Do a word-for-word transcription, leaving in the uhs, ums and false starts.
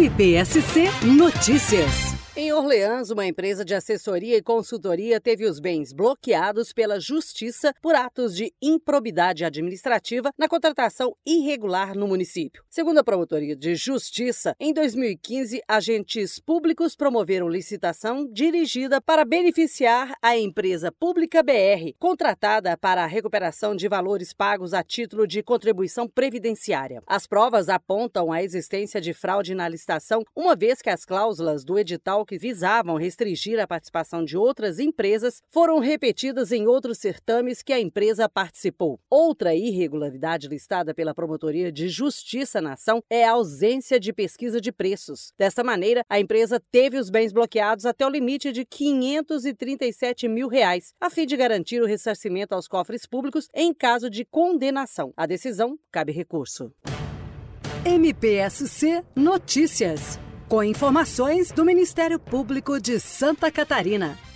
M P S C Notícias. Em Orleans, uma empresa de assessoria e consultoria teve os bens bloqueados pela Justiça por atos de improbidade administrativa na contratação irregular no município. Segundo a Promotoria de Justiça, em dois mil e quinze, agentes públicos promoveram licitação dirigida para beneficiar a empresa Pública B R, contratada para a recuperação de valores pagos a título de contribuição previdenciária. As provas apontam a existência de fraude na licitação, uma vez que as cláusulas do edital que visavam restringir a participação de outras empresas foram repetidas em outros certames que a empresa participou. Outra irregularidade listada pela Promotoria de Justiça na ação é a ausência de pesquisa de preços. Desta maneira, a empresa teve os bens bloqueados até o limite de quinhentos e trinta e sete mil reais, a fim de garantir o ressarcimento aos cofres públicos em caso de condenação. A decisão cabe recurso. M P S C Notícias. Com informações do Ministério Público de Santa Catarina.